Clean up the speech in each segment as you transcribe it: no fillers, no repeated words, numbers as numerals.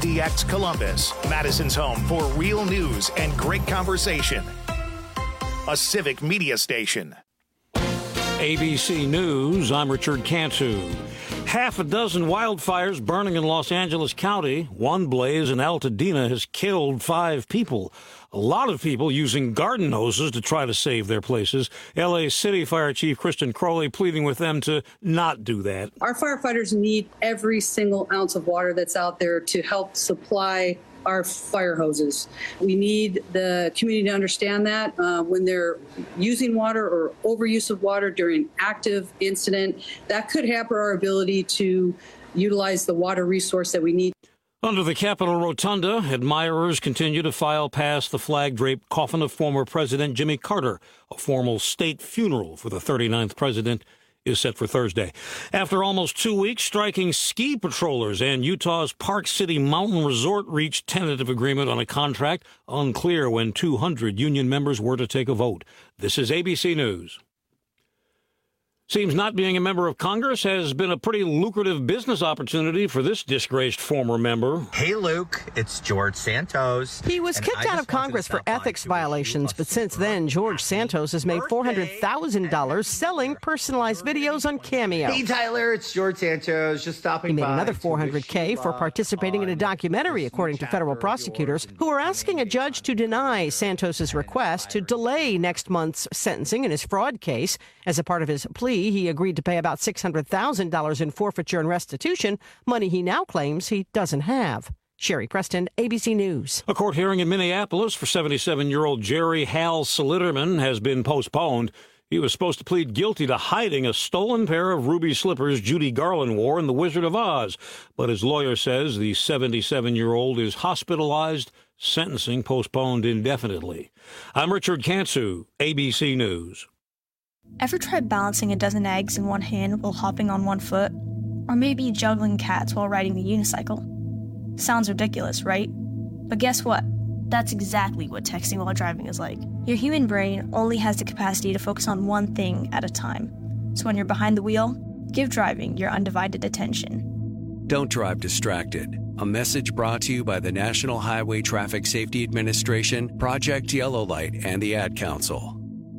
KDX Columbus, Madison's home for real news and great conversation. A civic media station. ABC News, I'm Richard Cantu. Half a dozen wildfires burning in Los Angeles County. One blaze in Altadena has killed 5 people. A lot of people using garden hoses to try to save their places. L.A. City Fire Chief Kristen Crowley pleading with them to not do that. Our firefighters need every single ounce of water that's out there to help supply our fire hoses. We need the community to understand that when they're using water or overuse of water during active incident, that could hamper our ability to utilize the water resource that we need. Under the Capitol Rotunda, admirers continue to file past the flag-draped coffin of former President Jimmy Carter. A formal state funeral for the 39th president is set for Thursday. After almost 2 weeks, striking ski patrollers and Utah's Park City Mountain Resort reached tentative agreement on a contract. Unclear when 200 union members were to take a vote. This is ABC News. Seems not being a member of Congress has been a pretty lucrative business opportunity for this disgraced former member. Hey, Luke, it's George Santos. He was kicked out of Congress for ethics violations, but since then, George Santos has made $400,000 selling personalized videos on Cameo. Hey, Tyler, it's George Santos, just stopping by. He made another $400K for participating in a documentary, according to federal prosecutors, who are asking a judge to deny Santos's request to delay next month's sentencing in his fraud case. As a part of his plea, he agreed to pay about $600,000 in forfeiture and restitution, money he now claims he doesn't have. Sherry Preston, ABC News. A court hearing in Minneapolis for 77-year-old Jerry Hal Slitterman has been postponed. He was supposed to plead guilty to hiding a stolen pair of ruby slippers Judy Garland wore in The Wizard of Oz. But his lawyer says the 77-year-old is hospitalized, sentencing postponed indefinitely. I'm Richard Cantu, ABC News. Ever tried balancing a dozen eggs in one hand while hopping on one foot? Or maybe juggling cats while riding a unicycle? Sounds ridiculous, right? But guess what? That's exactly what texting while driving is like. Your human brain only has the capacity to focus on one thing at a time. So when you're behind the wheel, give driving your undivided attention. Don't drive distracted. A message brought to you by the National Highway Traffic Safety Administration, Project Yellow Light, and the Ad Council.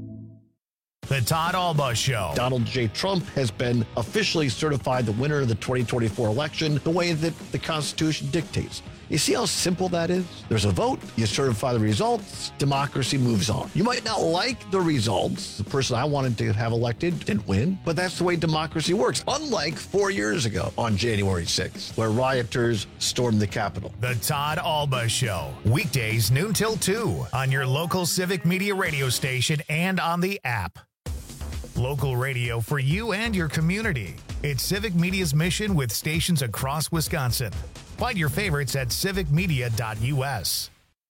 The Todd Alba Show. Donald J. Trump has been officially certified the winner of the 2024 election the way that the Constitution dictates. You see how simple that is? There's a vote, you certify the results, democracy moves on. You might not like the results. The person I wanted to have elected didn't win, but that's the way democracy works. Unlike 4 years ago on January 6th, where rioters stormed the Capitol. The Todd Alba Show. Weekdays noon till 2 on your local civic media radio station and on the app. Local radio for you and your community. It's Civic Media's mission with stations across Wisconsin. Find your favorites at civicmedia.us.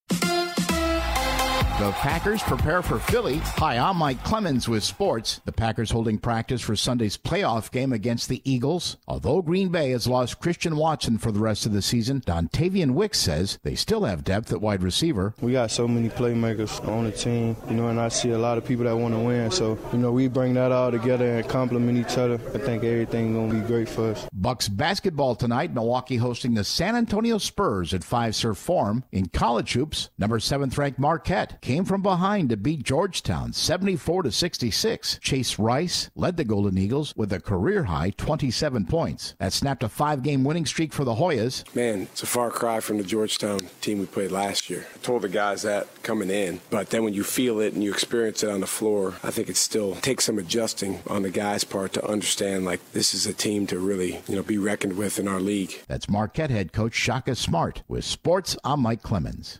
The Packers prepare for Philly. Hi, I'm Mike Clemens with sports. The Packers holding practice for Sunday's playoff game against the Eagles. Although Green Bay has lost Christian Watson for the rest of the season, Dontavian Wicks says they still have depth at wide receiver. We got so many playmakers on the team, and I see a lot of people that want to win. So, we bring that all together and complement each other. I think everything's going to be great for us. Bucks basketball tonight. Milwaukee hosting the San Antonio Spurs at Fiserv Forum. In college hoops, number 7th ranked Marquette came from behind to beat Georgetown 74-66. Chase Rice led the Golden Eagles with a career-high 27 points. That snapped a 5-game winning streak for the Hoyas. Man, it's a far cry from the Georgetown team we played last year. I told the guys that coming in, but then when you feel it and you experience it on the floor, I think it still takes some adjusting on the guys' part to understand, this is a team to really, be reckoned with in our league. That's Marquette head coach Shaka Smart. With sports, I'm Mike Clemens.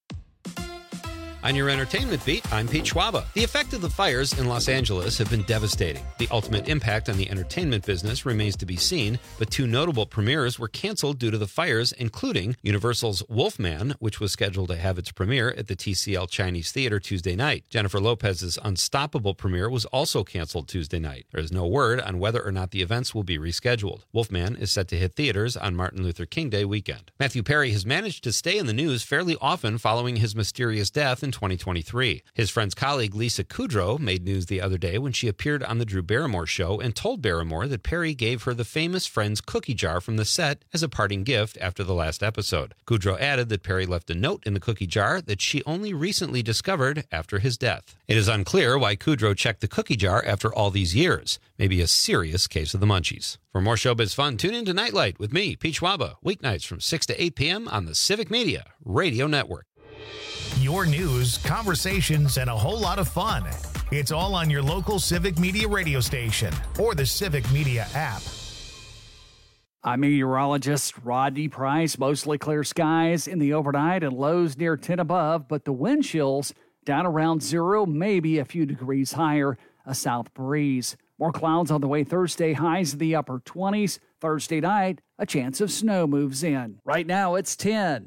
On your entertainment beat, I'm Pete Schwaba. The effect of the fires in Los Angeles have been devastating. The ultimate impact on the entertainment business remains to be seen, but 2 notable premieres were canceled due to the fires, including Universal's Wolfman, which was scheduled to have its premiere at the TCL Chinese Theater Tuesday night. Jennifer Lopez's Unstoppable premiere was also canceled Tuesday night. There is no word on whether or not the events will be rescheduled. Wolfman is set to hit theaters on Martin Luther King Day weekend. Matthew Perry has managed to stay in the news fairly often following his mysterious death in 2023. His friend's colleague Lisa Kudrow made news the other day when she appeared on the Drew Barrymore show and told Barrymore that Perry gave her the famous Friends cookie jar from the set as a parting gift after the last episode. Kudrow added that Perry left a note in the cookie jar that she only recently discovered after his death. It is unclear why Kudrow checked the cookie jar after all these years. Maybe a serious case of the munchies. For more showbiz fun, tune in to Nightlight with me, Pete Schwaba, weeknights from 6 to 8 p.m. on the Civic Media Radio Network. Your news, conversations, and a whole lot of fun. It's all on your local Civic Media radio station or the Civic Media app. I'm meteorologist Rodney Price. Mostly clear skies in the overnight and lows near 10 above, but the wind chills down around 0, maybe a few degrees higher, a south breeze. More clouds on the way Thursday, highs in the upper 20s. Thursday night, a chance of snow moves in. Right now, it's 10.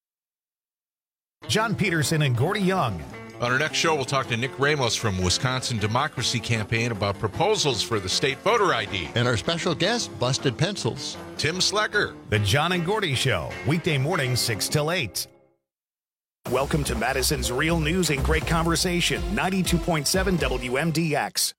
John Peterson and Gordy Young. On our next show, we'll talk to Nick Ramos from Wisconsin Democracy Campaign about proposals for the state voter ID. And our special guest, Busted Pencils. Tim Slecker. The John and Gordy Show, weekday mornings 6 till 8. Welcome to Madison's Real News and Great Conversation, 92.7 WMDX.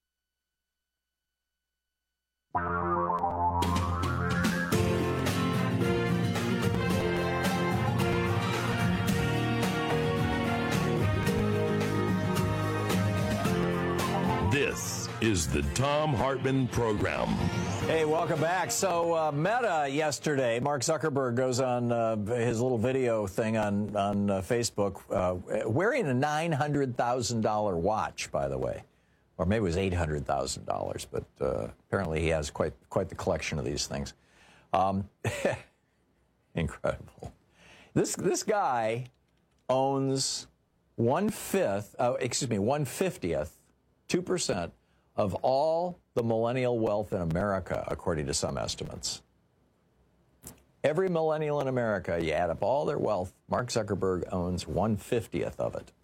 This is the Thom Hartmann Program. Hey, welcome back. So Meta yesterday, Mark Zuckerberg goes on his little video thing on Facebook wearing a $900,000 watch, by the way. Or maybe it was $800,000, but apparently he has quite the collection of these things. Incredible. This guy owns 1/50th, 2% of all the millennial wealth in America, according to some estimates. Every millennial in America, you add up all their wealth, Mark Zuckerberg owns 1/50th of it.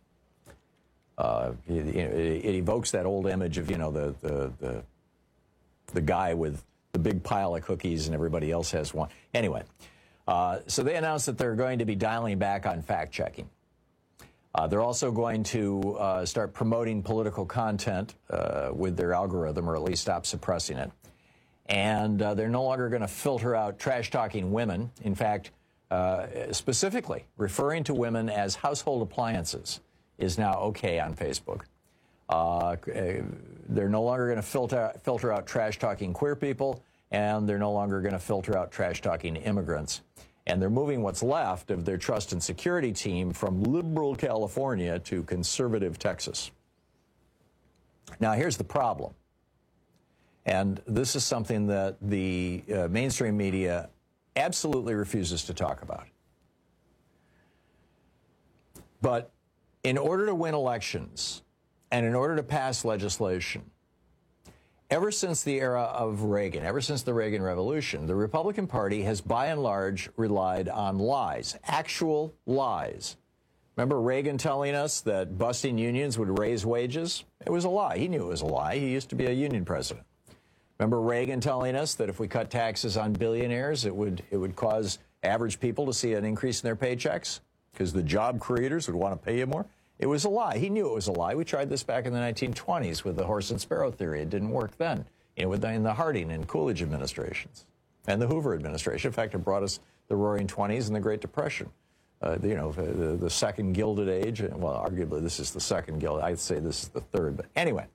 It evokes that old image of, the guy with the big pile of cookies and everybody else has one. Anyway, so they announced that they're going to be dialing back on fact-checking. They're also going to start promoting political content with their algorithm, or at least stop suppressing it. And they're no longer going to filter out trash-talking women. In fact, specifically, referring to women as household appliances is now okay on Facebook. They're no longer going to filter out trash-talking queer people, and they're no longer going to filter out trash-talking immigrants. And they're moving what's left of their trust and security team from liberal California to conservative Texas. Now, here's the problem. And this is something that the mainstream media absolutely refuses to talk about. But in order to win elections and in order to pass legislation, ever since the era of Reagan, ever since the Reagan Revolution, the Republican Party has by and large relied on lies, actual lies. Remember Reagan telling us that busting unions would raise wages? It was a lie. He knew it was a lie. He used to be a union president. Remember Reagan telling us that if we cut taxes on billionaires, it would cause average people to see an increase in their paychecks because the job creators would want to pay you more? It was a lie. He knew it was a lie. We tried this back in the 1920s with the horse and sparrow theory. It didn't work then. In the Harding and Coolidge administrations and the Hoover administration. In fact, it brought us the Roaring '20s and the Great Depression. The second Gilded Age. Well, arguably this is the second Gilded. I'd say this is the third. But anyway,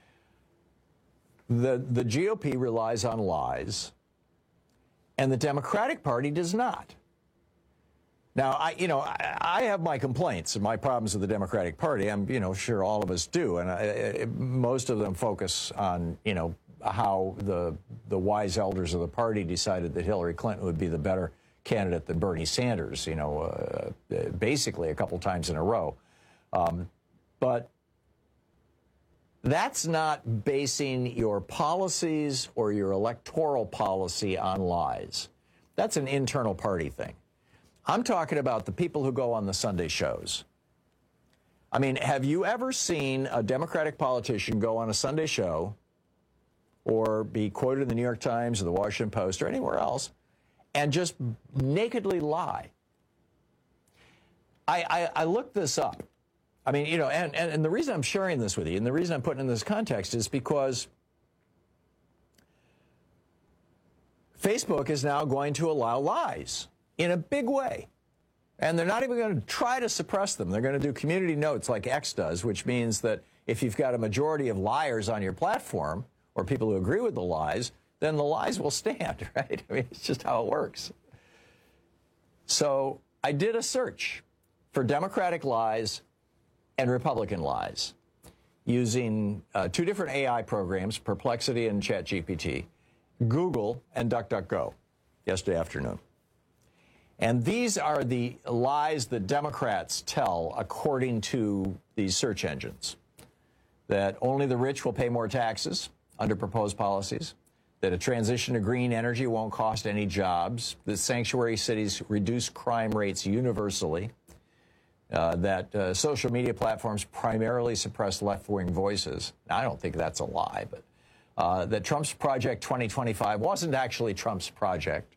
the GOP relies on lies, and the Democratic Party does not. Now, I have my complaints and my problems with the Democratic Party. I'm, sure all of us do, and most of them focus on, how the wise elders of the party decided that Hillary Clinton would be the better candidate than Bernie Sanders, basically a couple times in a row. But that's not basing your policies or your electoral policy on lies. That's an internal party thing. I'm talking about the people who go on the Sunday shows. I mean, have you ever seen a Democratic politician go on a Sunday show or be quoted in the New York Times or the Washington Post or anywhere else and just nakedly lie? I looked this up. I mean, you know, and the reason I'm sharing this with you and the reason I'm putting it in this context is because Facebook is now going to allow lies in a big way. And they're not even going to try to suppress them. They're going to do community notes like X does, which means that if you've got a majority of liars on your platform or people who agree with the lies, then the lies will stand, right? I mean, it's just how it works. So I did a search for Democratic lies and Republican lies using two different AI programs, Perplexity and ChatGPT, Google and DuckDuckGo yesterday afternoon. And these are the lies that Democrats tell according to these search engines. That only the rich will pay more taxes under proposed policies, that a transition to green energy won't cost any jobs, that sanctuary cities reduce crime rates universally, that social media platforms primarily suppress left-wing voices. Now, I don't think that's a lie, but that Trump's Project 2025 wasn't actually Trump's project,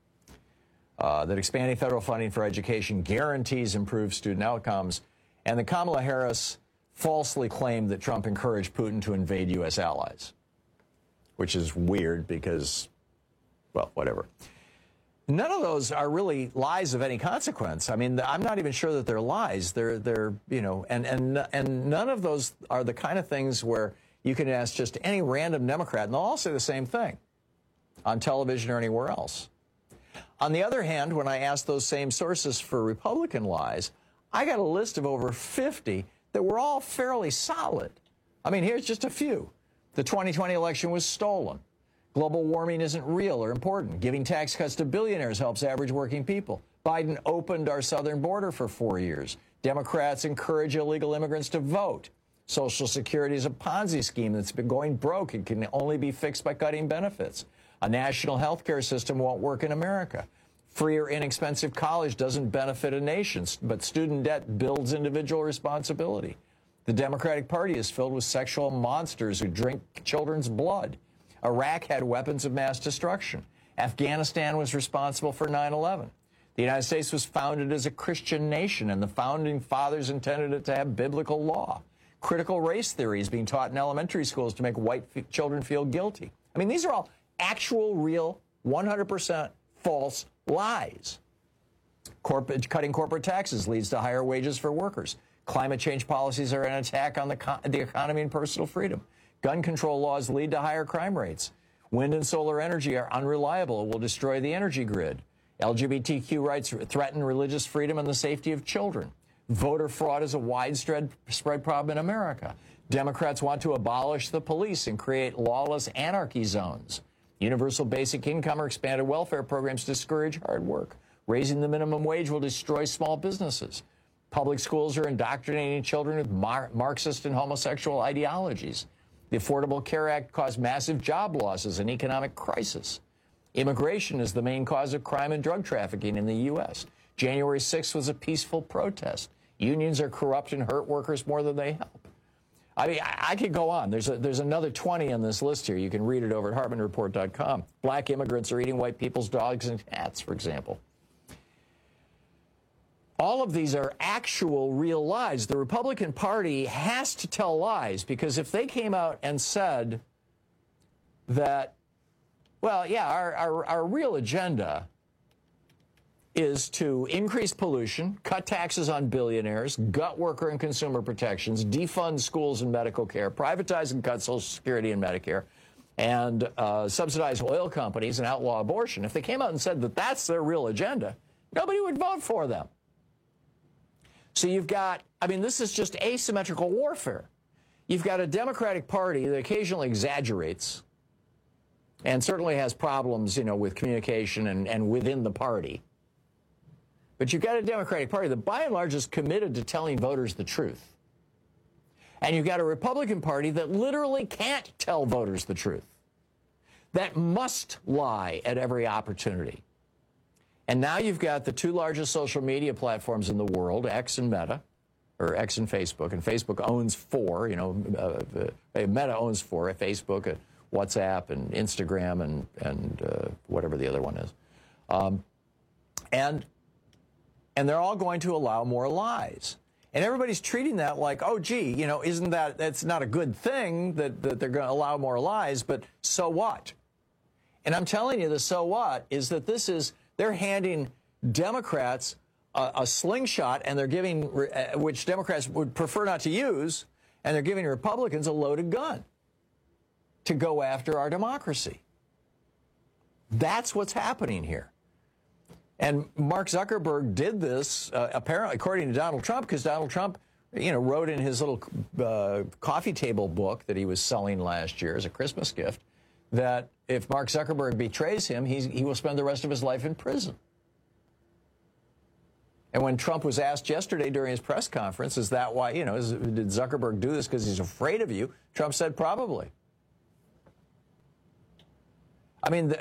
that expanding federal funding for education guarantees improved student outcomes, and that Kamala Harris falsely claimed that Trump encouraged Putin to invade U.S. allies, which is weird because, well, whatever. None of those are really lies of any consequence. I mean, I'm not even sure that they're lies. They're you know, and none of those are the kind of things where you can ask just any random Democrat, and they'll all say the same thing on television or anywhere else. On the other hand, when I asked those same sources for Republican lies, I got a list of over 50 that were all fairly solid. I mean, here's just a few. The 2020 election was stolen. Global warming isn't real or important. Giving tax cuts to billionaires helps average working people. Biden opened our southern border for 4 years. Democrats encourage illegal immigrants to vote. Social Security is a Ponzi scheme that's been going broke and can only be fixed by cutting benefits. A national health care system won't work in America. Free or inexpensive college doesn't benefit a nation, but student debt builds individual responsibility. The Democratic Party is filled with sexual monsters who drink children's blood. Iraq had weapons of mass destruction. Afghanistan was responsible for 9/11. The United States was founded as a Christian nation, and the founding fathers intended it to have biblical law. Critical race theory is being taught in elementary schools to make white children feel guilty. I mean, these are all actual, real, 100% false lies. Cutting corporate taxes leads to higher wages for workers. Climate change policies are an attack on the economy and personal freedom. Gun control laws lead to higher crime rates. Wind and solar energy are unreliable and will destroy the energy grid. LGBTQ rights threaten religious freedom and the safety of children. Voter fraud is a widespread problem in America. Democrats want to abolish the police and create lawless anarchy zones. Universal basic income or expanded welfare programs discourage hard work. Raising the minimum wage will destroy small businesses. Public schools are indoctrinating children with Marxist and homosexual ideologies. The Affordable Care Act caused massive job losses and economic crisis. Immigration is the main cause of crime and drug trafficking in the U.S. January 6th was a peaceful protest. Unions are corrupt and hurt workers more than they help. I mean, I could go on. There's another 20 on this list here. You can read it over at HartmanReport.com. Black immigrants are eating white people's dogs and cats, for example. All of these are actual, real lies. The Republican Party has to tell lies because if they came out and said that, well, yeah, our real agenda is to increase pollution, cut taxes on billionaires, gut worker and consumer protections, defund schools and medical care, privatize and cut Social Security and Medicare, and subsidize oil companies and outlaw abortion. If they came out and said that that's their real agenda, nobody would vote for them. So you've got, I mean, this is just asymmetrical warfare. You've got a Democratic Party that occasionally exaggerates and certainly has problems, you know, with communication and within the party. But you've got a Democratic Party that by and large is committed to telling voters the truth. And you've got a Republican Party that literally can't tell voters the truth, that must lie at every opportunity. And now you've got the two largest social media platforms in the world, X and Meta, or X and Facebook, and Facebook owns 4, you know, Meta owns 4, Facebook, WhatsApp, and Instagram, and whatever the other one is. And they're all going to allow more lies. And everybody's treating that like, oh, gee, that's not a good thing that they're going to allow more lies, but so what? And I'm telling you, the so what is that they're handing Democrats a slingshot, and they're giving, which Democrats would prefer not to use, and they're giving Republicans a loaded gun to go after our democracy. That's what's happening here. And Mark Zuckerberg did this, apparently, according to Donald Trump, because Donald Trump, wrote in his little coffee table book that he was selling last year as a Christmas gift that if Mark Zuckerberg betrays him, he will spend the rest of his life in prison. And when Trump was asked yesterday during his press conference, is that why, did Zuckerberg do this because he's afraid of you? Trump said probably. I mean,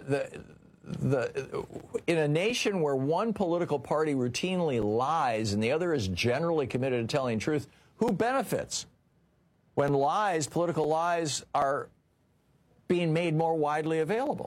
in a nation where one political party routinely lies and the other is generally committed to telling truth, who benefits when political lies, are being made more widely available?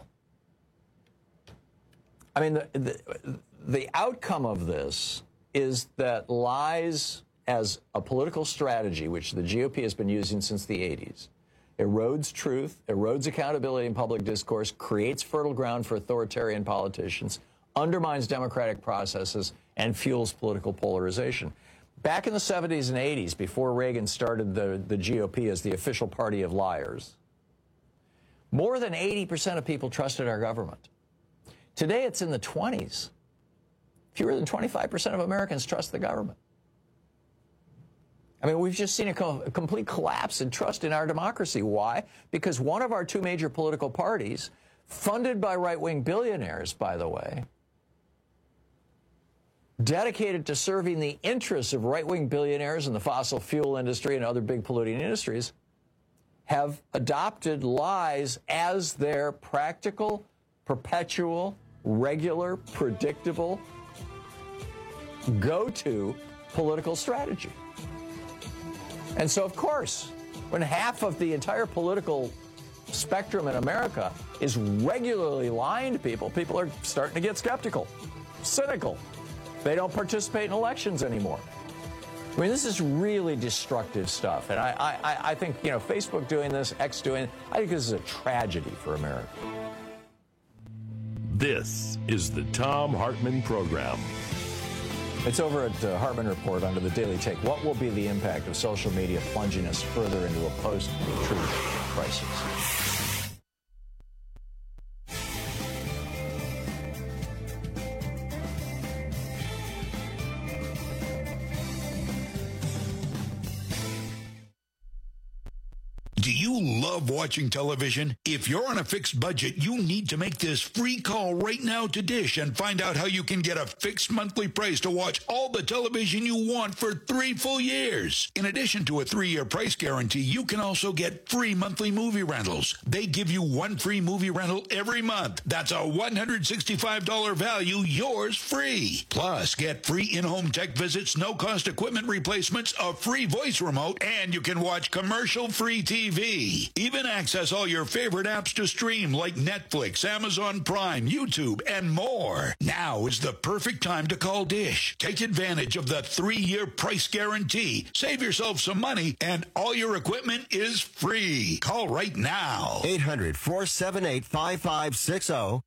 I mean, the outcome of this is that lies as a political strategy, which the GOP has been using since the 80s, erodes truth, erodes accountability in public discourse, creates fertile ground for authoritarian politicians, undermines democratic processes, and fuels political polarization. Back in the 70s and 80s, before Reagan started the GOP as the official party of liars, more than 80% of people trusted our government. Today, it's in the 20s. Fewer than 25% of Americans trust the government. I mean, we've just seen a complete collapse in trust in our democracy. Why? Because one of our two major political parties, funded by right-wing billionaires, by the way, dedicated to serving the interests of right-wing billionaires in the fossil fuel industry and other big polluting industries, have adopted lies as their practical, perpetual, regular, predictable, go-to political strategy. And so, of course, when half of the entire political spectrum in America is regularly lying to people, people are starting to get skeptical, cynical. They don't participate in elections anymore. I mean, this is really destructive stuff. And I think, Facebook doing this, X doing it, I think this is a tragedy for America. This is the Thom Hartmann Program. It's over at Hartmann Report under the Daily Take. What will be the impact of social media plunging us further into a post-truth crisis? Do you love watching television? If you're on a fixed budget, you need to make this free call right now to Dish and find out how you can get a fixed monthly price to watch all the television you want for 3 full years. In addition to a 3-year price guarantee, you can also get free monthly movie rentals. They give you 1 free movie rental every month. That's a $165 value, yours free. Plus, get free in-home tech visits, no-cost equipment replacements, a free voice remote, and you can watch commercial-free TV. Even access all your favorite apps to stream like Netflix, Amazon Prime, YouTube, and more. Now is the perfect time to call Dish. Take advantage of the 3-year price guarantee. Save yourself some money, and all your equipment is free. Call right now. 800-478-5560.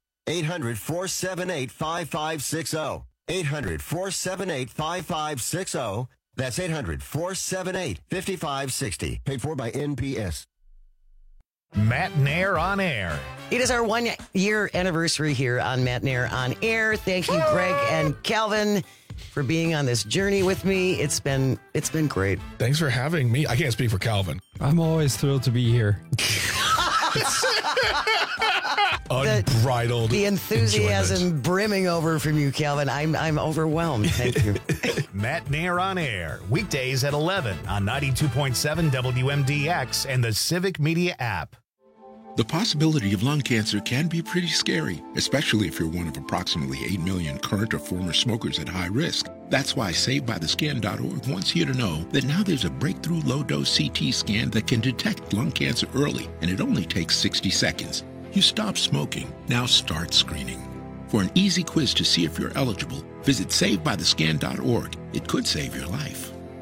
800-478-5560. 800-478-5560. That's 800-478-5560. Paid for by NPS. Matt Nair on Air. It is our 1-year anniversary here on Matt Nair on Air. Thank you, Greg and Calvin, for being on this journey with me. It's been great. Thanks for having me. I can't speak for Calvin. I'm always thrilled to be here. Unbridled. The enthusiasm enjoyment. brimming over from you, Calvin. I'm overwhelmed. Thank you. Matt Nair on Air. Weekdays at 11 on 92.7 WMDX and the Civic Media app. The possibility of lung cancer can be pretty scary, especially if you're one of approximately 8 million current or former smokers at high risk. That's why SaveByTheScan.org wants you to know that now there's a breakthrough low-dose CT scan that can detect lung cancer early, and it only takes 60 seconds. You stop smoking. Now start screening. For an easy quiz to see if you're eligible, visit SaveByTheScan.org. It could save your life.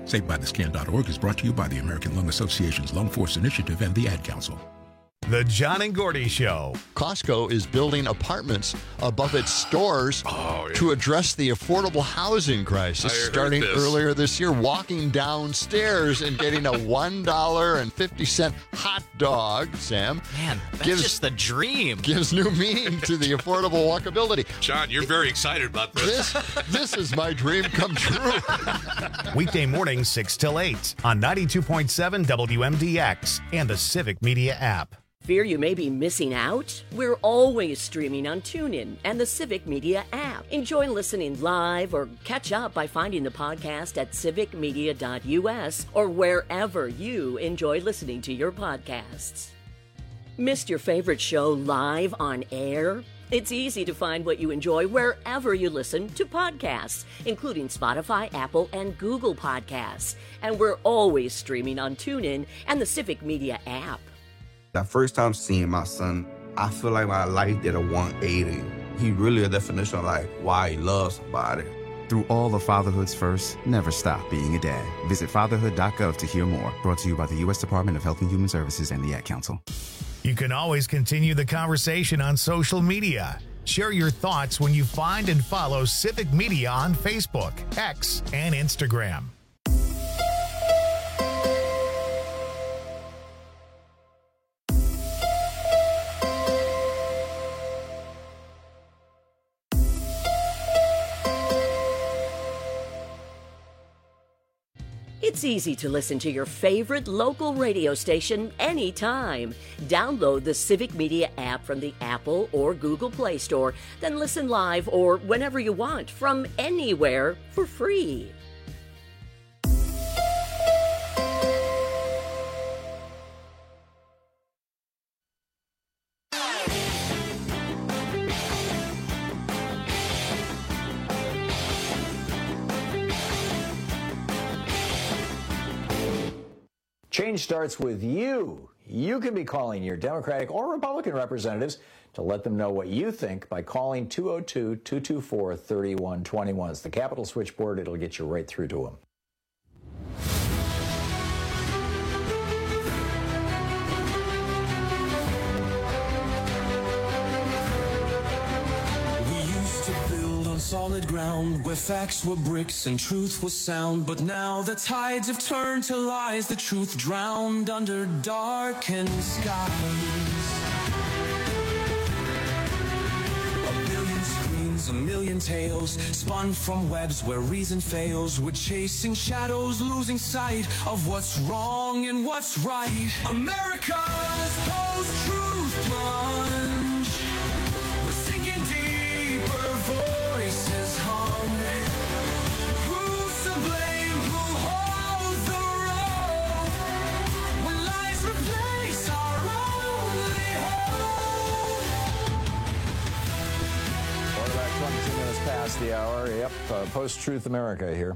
SaveByTheScan.org is brought to you by the American Lung Association's Lung Force Initiative and the Ad Council. The John and Gordy Show. Costco is building apartments above its stores to address the affordable housing crisis. Starting earlier this year, walking downstairs and getting a $1.50 hot dog, Sam. Man, that's just the dream. Gives new meaning to the affordable walkability. John, you're very excited about this. This is my dream come true. Weekday mornings 6 till 8 on 92.7 WMDX and the Civic Media app. Fear you may be missing out? We're always streaming on TuneIn and the Civic Media app. Enjoy listening live or catch up by finding the podcast at civicmedia.us or wherever you enjoy listening to your podcasts. Missed your favorite show live on air? It's easy to find what you enjoy wherever you listen to podcasts, including Spotify, Apple, and Google Podcasts. And we're always streaming on TuneIn and the Civic Media app. The first time seeing my son, I feel like my life did a 180. He really a definition of like why he loves somebody. Through all of fatherhood's first, never stop being a dad. Visit fatherhood.gov to hear more. Brought to you by the U.S. Department of Health and Human Services and the Ad Council. You can always continue the conversation on social media. Share your thoughts when you find and follow Civic Media on Facebook, X, and Instagram. It's easy to listen to your favorite local radio station anytime. Download the Civic Media app from the Apple or Google Play Store, then listen live or whenever you want from anywhere for free. Change starts with you. You can be calling your Democratic or Republican representatives to let them know what you think by calling 202-224-3121. It's the Capitol switchboard. It'll get you right through to them. Solid ground where facts were bricks and truth was sound, but now the tides have turned to lies, the truth drowned under darkened skies. A billion screens, a million tales spun from webs where reason fails. We're chasing shadows, losing sight of what's wrong and what's right. America's post-truth plunge. We're sinking deeper voices hum. Who's to blame? Who holds the rope? When lies replace our only hope. About 22 minutes past the hour. Yep, Post-Truth America here.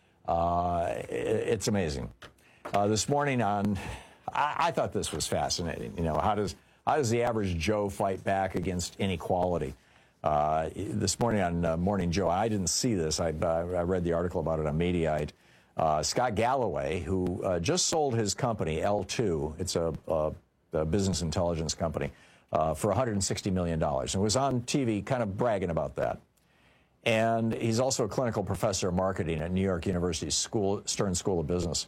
It's amazing. This morning I thought this was fascinating. You know, how does the average Joe fight back against inequality? This morning on Morning Joe, I didn't see this. I read the article about it on Mediaite. Scott Galloway, who just sold his company, L2, it's a business intelligence company, for $160 million. And was on TV kind of bragging about that. And he's also a clinical professor of marketing at New York University's Stern School of Business.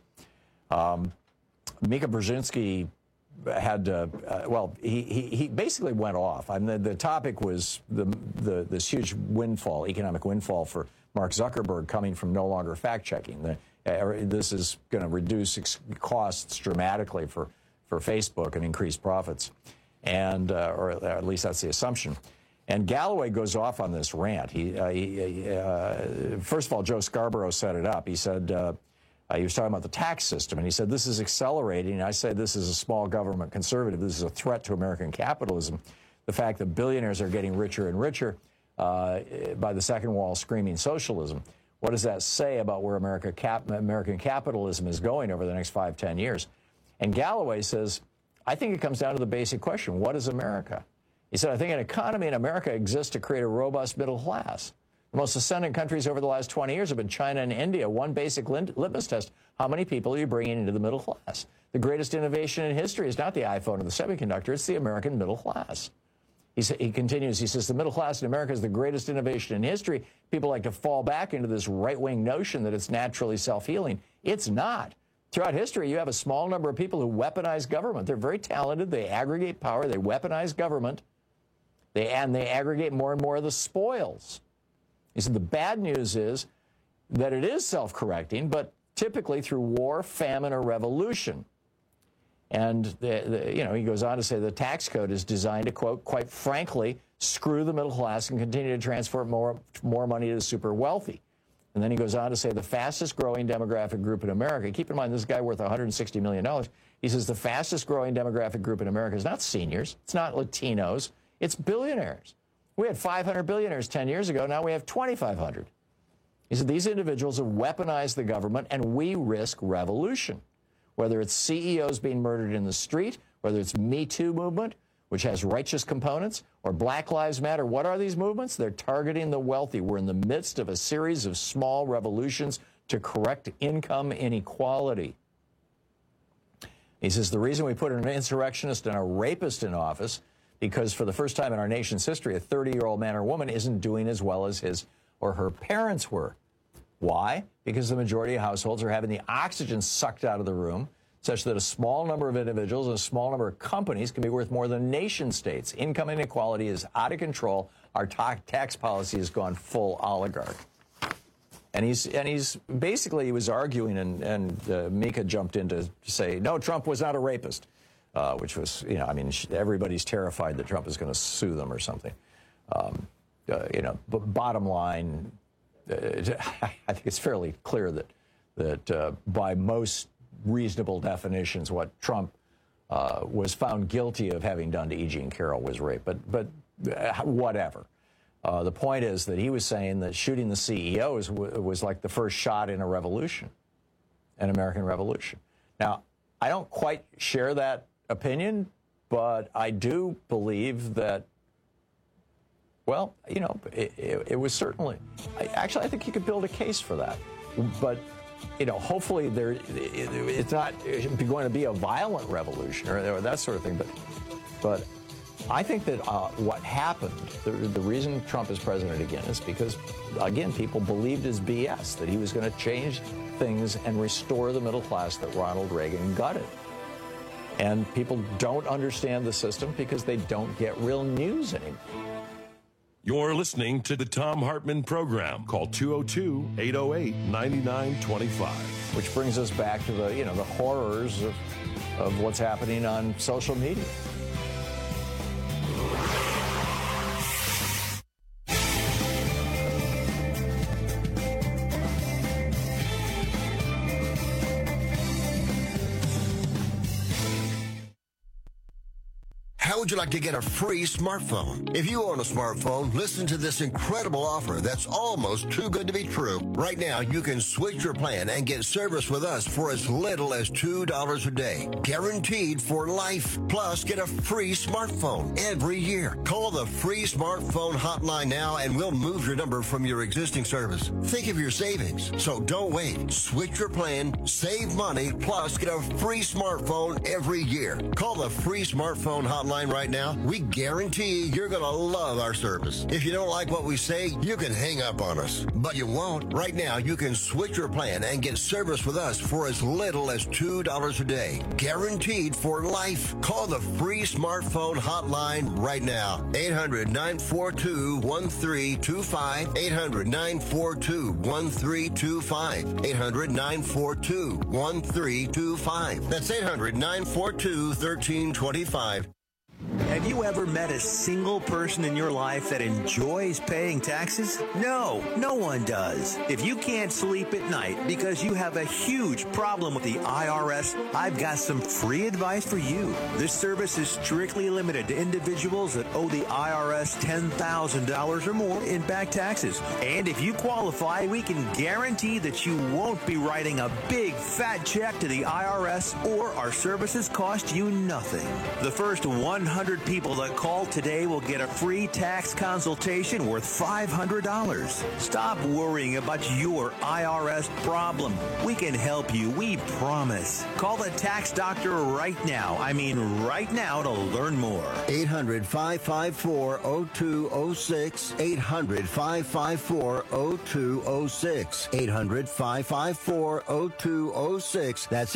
Mika Brzezinski had he basically went off. I mean, the topic was this huge windfall, economic windfall for Mark Zuckerberg coming from no longer fact-checking. This is going to reduce costs dramatically for Facebook and increase profits, and or at least that's the assumption. And Galloway goes off on this rant. First of all, Joe Scarborough set it up. He said he was talking about the tax system, and he said this is accelerating. And I say this is a small government conservative. This is a threat to American capitalism. The fact that billionaires are getting richer and richer by the second wall screaming socialism. What does that say about where American capitalism is going over the next 5-10 years? And Galloway says, I think it comes down to the basic question, what is America? He said, I think an economy in America exists to create a robust middle class. The most ascendant countries over the last 20 years have been China and India. One basic litmus test, how many people are you bringing into the middle class? The greatest innovation in history is not the iPhone or the semiconductor, it's the American middle class. He continues, he says, the middle class in America is the greatest innovation in history. People like to fall back into this right-wing notion that it's naturally self-healing. It's not. Throughout history, you have a small number of people who weaponize government. They're very talented. They aggregate power. They weaponize government. And they aggregate more and more of the spoils. He said the bad news is that it is self-correcting, but typically through war, famine, or revolution. And he goes on to say the tax code is designed to, quote, quite frankly, screw the middle class and continue to transfer more money to the super wealthy. And then he goes on to say the fastest growing demographic group in America, keep in mind this guy worth $160 million, he says the fastest growing demographic group in America is not seniors, it's not Latinos, it's billionaires. We had 500 billionaires 10 years ago, now we have 2,500. He said these individuals have weaponized the government and we risk revolution. Whether it's CEOs being murdered in the street, whether it's Me Too movement, which has righteous components, or Black Lives Matter. What are these movements? They're targeting the wealthy. We're in the midst of a series of small revolutions to correct income inequality. He says the reason we put an insurrectionist and a rapist in office, because for the first time in our nation's history, a 30-year-old man or woman isn't doing as well as his or her parents were. Why? Because the majority of households are having the oxygen sucked out of the room, such that a small number of individuals and a small number of companies can be worth more than nation states. Income inequality is out of control. Our tax policy has gone full oligarch. And he's basically, he was arguing, and Mika jumped in to say, no, Trump was not a rapist, which was, everybody's terrified that Trump is going to sue them or something. But bottom line, I think it's fairly clear that by most reasonable definitions, what Trump was found guilty of having done to E. Jean Carroll was rape. But whatever. The point is that he was saying that shooting the CEOs was like the first shot in a revolution, an American revolution. Now, I don't quite share that opinion, but I do believe that, well, it was certainly, I think you could build a case for that. But, hopefully it's not going to be a violent revolution or that sort of thing. But I think that what happened, the reason Trump is president again is because, again, people believed his BS, that he was going to change things and restore the middle class that Ronald Reagan gutted. And people don't understand the system because they don't get real news anymore. You're listening to the Thom Hartmann Program. Call 202-808-9925. Which brings us back to the horrors of what's happening on social media. How would you like to get a free smartphone? If you own a smartphone, listen to this incredible offer that's almost too good to be true. Right now, you can switch your plan and get service with us for as little as $2 a day. Guaranteed for life. Plus, get a free smartphone every year. Call the free smartphone hotline now and we'll move your number from your existing service. Think of your savings. So don't wait. Switch your plan, save money, plus get a free smartphone every year. Call the free smartphone hotline right now. We guarantee you're going to love our service. If you don't like what we say, you can hang up on us. But you won't. Right now, you can switch your plan and get service with us for as little as $2 a day. Guaranteed for life. Call the free smartphone hotline right now. 800-942-1325. 800-942-1325. 800-942-1325. That's 800-942-1325. Have you ever met a single person in your life that enjoys paying taxes? No, no one does. If you can't sleep at night because you have a huge problem with the IRS, I've got some free advice for you. This service is strictly limited to individuals that owe the IRS $10,000 or more in back taxes. And if you qualify, we can guarantee that you won't be writing a big fat check to the IRS or our services cost you nothing. The first 100 people people that call today will get a free tax consultation worth $500. Stop worrying about your IRS problem. We can help you, we promise. Call the tax doctor right now. I mean right now to learn more. 800-554-0206. 800-554-0206. 800-554-0206. That's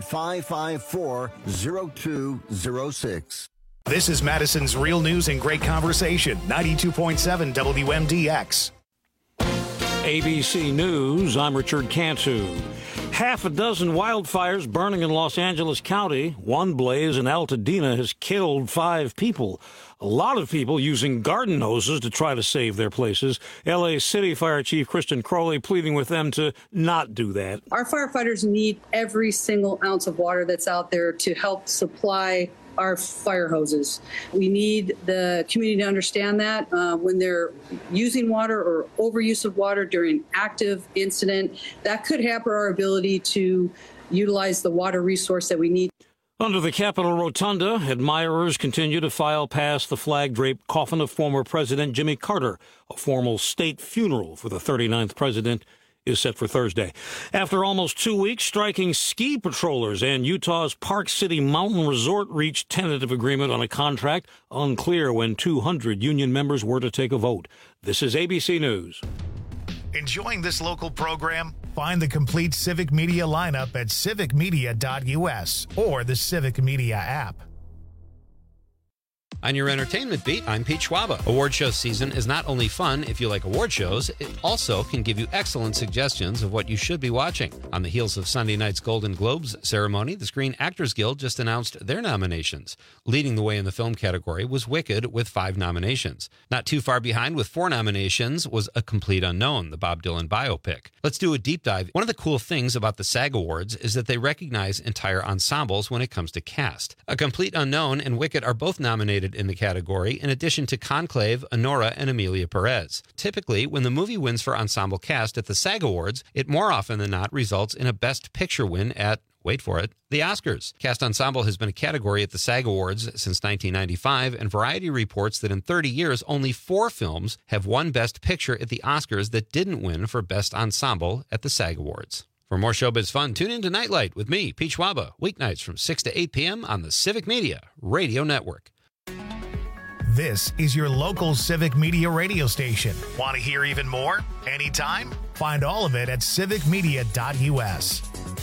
800-554-0206. This is Madison's Real News and Great Conversation, 92.7 WMDX. ABC News, I'm Richard Cantu. Half a dozen wildfires burning in Los Angeles County. One blaze in Altadena has killed 5 people. A lot of people using garden hoses to try to save their places. L.A. City Fire Chief Kristen Crowley pleading with them to not do that. Our firefighters need every single ounce of water that's out there to help supply our fire hoses. We need the community to understand that when they're using water or overuse of water during active incident, that could hamper our ability to utilize the water resource that we need. Under the Capitol Rotunda, admirers continue to file past the flag-draped coffin of former President Jimmy Carter. A formal state funeral for the 39th president is set for Thursday. After almost 2 weeks, striking ski patrollers and Utah's Park City Mountain Resort reached tentative agreement on a contract. Unclear when 200 union members were to take a vote. This is ABC News. Enjoying this local program? Find the complete Civic Media lineup at civicmedia.us or the Civic Media app. On your entertainment beat, I'm Pete Schwaba. Award show season is not only fun if you like award shows, it also can give you excellent suggestions of what you should be watching. On the heels of Sunday night's Golden Globes ceremony, the Screen Actors Guild just announced their nominations. Leading the way in the film category was Wicked with 5 nominations. Not too far behind with 4 nominations was A Complete Unknown, the Bob Dylan biopic. Let's do a deep dive. One of the cool things about the SAG Awards is that they recognize entire ensembles when it comes to cast. A Complete Unknown and Wicked are both nominated in the category, in addition to Conclave, Honora, and Emilia Perez. Typically, when the movie wins for ensemble cast at the SAG Awards, it more often than not results in a Best Picture win at, wait for it, the Oscars. Cast Ensemble has been a category at the SAG Awards since 1995, and Variety reports that in 30 years, only 4 films have won Best Picture at the Oscars that didn't win for Best Ensemble at the SAG Awards. For more showbiz fun, tune in to Nightlight with me, Pete Schwaba, weeknights from 6 to 8 p.m. on the Civic Media Radio Network. This is your local Civic Media radio station. Want to hear even more? Anytime? Find all of it at civicmedia.us.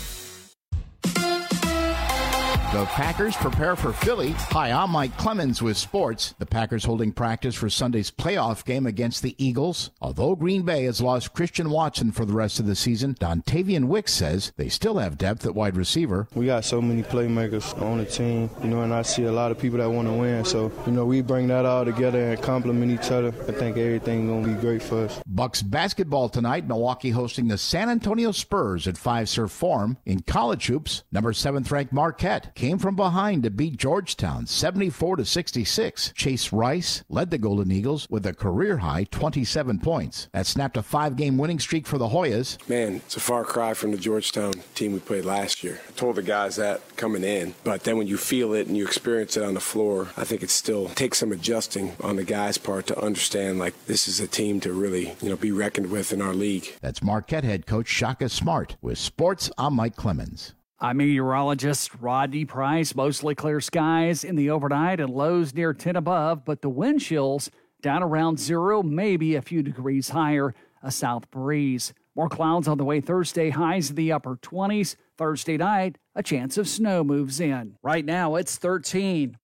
The Packers prepare for Philly. Hi, I'm Mike Clemens with sports. The Packers holding practice for Sunday's playoff game against the Eagles. Although Green Bay has lost Christian Watson for the rest of the season, Dontavian Wicks says they still have depth at wide receiver. We got so many playmakers on the team, and I see a lot of people that want to win. So, we bring that all together and complement each other. I think everything's going to be great for us. Bucks basketball tonight. Milwaukee hosting the San Antonio Spurs at Fiserv Forum. In college hoops, number 7th ranked Marquette came from behind to beat Georgetown 74-66. Chase Rice led the Golden Eagles with a career-high 27 points. That snapped a 5-game winning streak for the Hoyas. Man, it's a far cry from the Georgetown team we played last year. I told the guys that coming in, but then when you feel it and you experience it on the floor, I think it still takes some adjusting on the guys' part to understand, this is a team to really, be reckoned with in our league. That's Marquette head coach Shaka Smart. With sports, I'm Mike Clemens. I'm meteorologist Rodney Price. Mostly clear skies in the overnight and lows near 10 above, but the wind chills down around 0, maybe a few degrees higher, a south breeze. More clouds on the way Thursday, highs in the upper 20s. Thursday night, a chance of snow moves in. Right now, it's 13.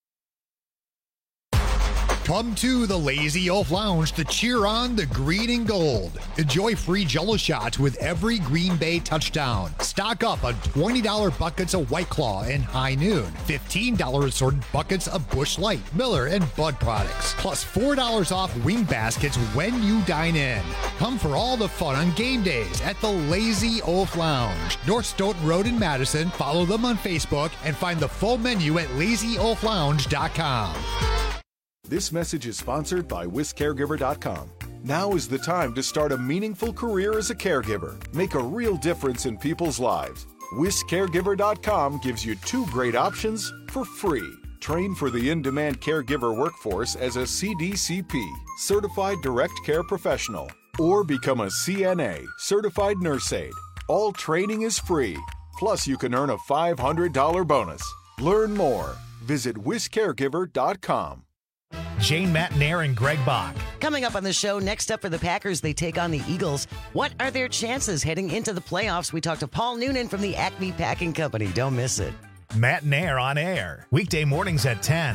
Come to the Lazy Oaf Lounge to cheer on the green and gold. Enjoy free Jell-O shots with every Green Bay touchdown. Stock up on $20 buckets of White Claw and High Noon. $15 assorted buckets of Busch Light, Miller, and Bud products. Plus $4 off wing baskets when you dine in. Come for all the fun on game days at the Lazy Oaf Lounge. North Stoughton Road in Madison. Follow them on Facebook and find the full menu at lazyoaflounge.com. This message is sponsored by WisCaregiver.com. Now is the time to start a meaningful career as a caregiver. Make a real difference in people's lives. WisCaregiver.com gives you 2 great options for free. Train for the in-demand caregiver workforce as a CDCP, Certified Direct Care Professional, or become a CNA, Certified Nurse Aide. All training is free. Plus, you can earn a $500 bonus. Learn more. Visit WIScaregiver.com. Jane Matnair and Greg Bach. Coming up on the show, next up for the Packers, they take on the Eagles. What are their chances heading into the playoffs? We talk to Paul Noonan from the Acme Packing Company. Don't miss it. Matnair on air. Weekday mornings at 10.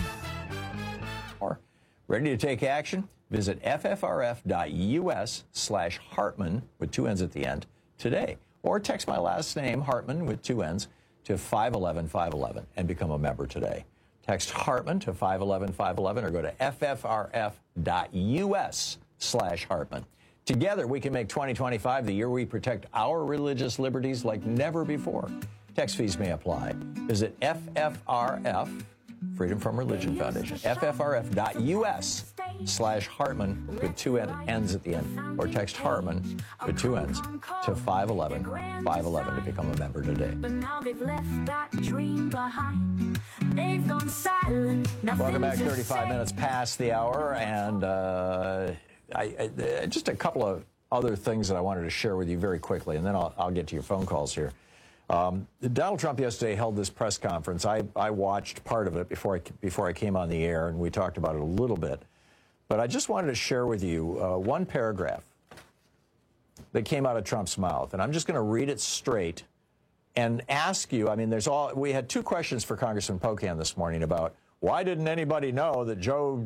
Ready to take action? Visit ffrf.us/Hartman with 2 N's at the end today. Or text my last name, Hartman, with 2 N's to 511-511 and become a member today. Text Hartman to 511-511 or go to ffrf.us/Hartman. Together, we can make 2025 the year we protect our religious liberties like never before. Text fees may apply. Visit FFRF, Freedom from Religion Foundation, ffrf.us/Hartman with 2 N's at the end, or text Hartman with 2 N's to 511-511 to become a member today. Welcome back. 35 minutes past the hour, and just a couple of other things that I wanted to share with you very quickly, and then I'll get to your phone calls here. Donald Trump yesterday held this press conference. I watched part of it before I came on the air, and we talked about it a little bit. But I just wanted to share with you one paragraph that came out of Trump's mouth, and I'm just going to read it straight and ask you. I mean, we had 2 questions for Congressman Pocan this morning about why didn't anybody know that Joe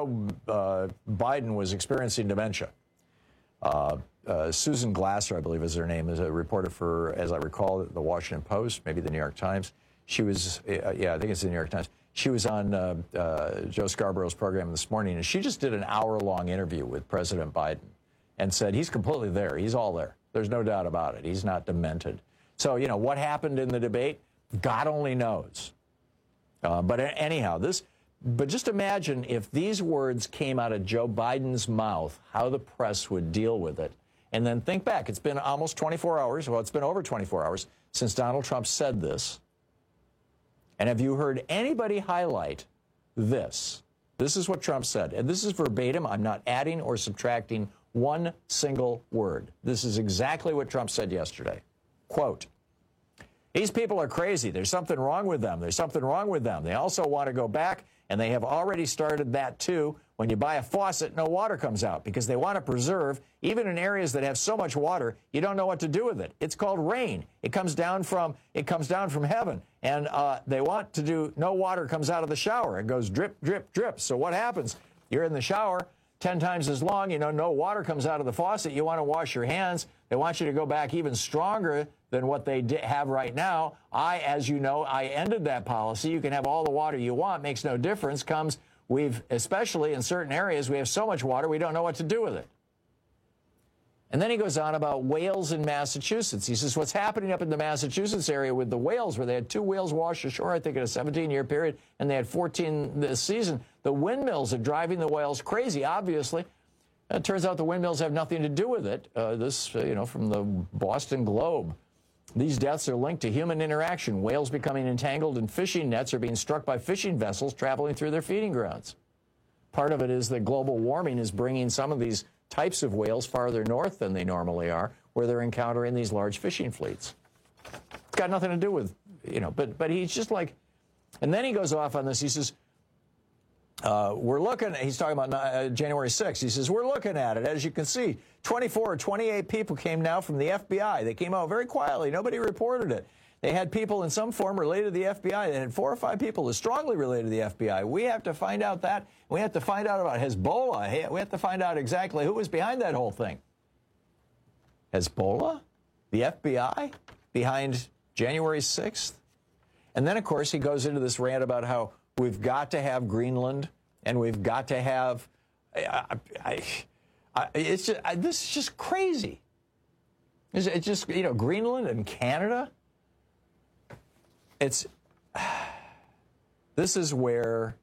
Biden was experiencing dementia. Susan Glasser, I believe is her name, is a reporter for, as I recall, the Washington Post, maybe the New York Times. She was, I think it's the New York Times. She was on Joe Scarborough's program this morning, and she just did an hour-long interview with President Biden and said he's completely there. He's all there. There's no doubt about it. He's not demented. So, what happened in the debate, God only knows. But anyhow, But just imagine if these words came out of Joe Biden's mouth, how the press would deal with it. And then think back. It's been almost 24 hours. Well, it's been over 24 hours since Donald Trump said this. And have you heard anybody highlight this? This is what Trump said. And this is verbatim. I'm not adding or subtracting one single word. This is exactly what Trump said yesterday. Quote, "These people are crazy. There's something wrong with them. There's something wrong with them. They also want to go back, and they have already started that too. When you buy a faucet, no water comes out because they want to preserve, even in areas that have so much water, you don't know what to do with it. It's called rain. It comes down from heaven, and they want to do, no water comes out of the shower. It goes drip, drip, drip. So what happens? You're in the shower 10 times as long, no water comes out of the faucet. You want to wash your hands. They want you to go back even stronger than what they have right now. As you know, I ended that policy. You can have all the water you want. Makes no difference. Especially in certain areas, we have so much water, we don't know what to do with it." And then he goes on about whales in Massachusetts. He says, what's happening up in the Massachusetts area with the whales, where they had 2 whales wash ashore, I think, in a 17-year period, and they had 14 this season. The windmills are driving the whales crazy, obviously. It turns out the windmills have nothing to do with it. From the Boston Globe. These deaths are linked to human interaction. Whales becoming entangled in fishing nets or being struck by fishing vessels traveling through their feeding grounds. Part of it is that global warming is bringing some of these types of whales farther north than they normally are, where they're encountering these large fishing fleets. It's got nothing to do with, but he's just like, and then he goes off on this. He says, he's talking about January 6th. He says, we're looking at it. As you can see, 24 or 28 people came now from the FBI. They came out very quietly. Nobody reported it. They had people in some form related to the FBI. They had 4 or 5 people who strongly related to the FBI. We have to find out that. We have to find out about Hezbollah. We have to find out exactly who was behind that whole thing. Hezbollah? The FBI? Behind January 6th? And then, of course, he goes into this rant about how we've got to have Greenland, and we've got to have. This is just crazy. It's just Greenland and Canada. This is where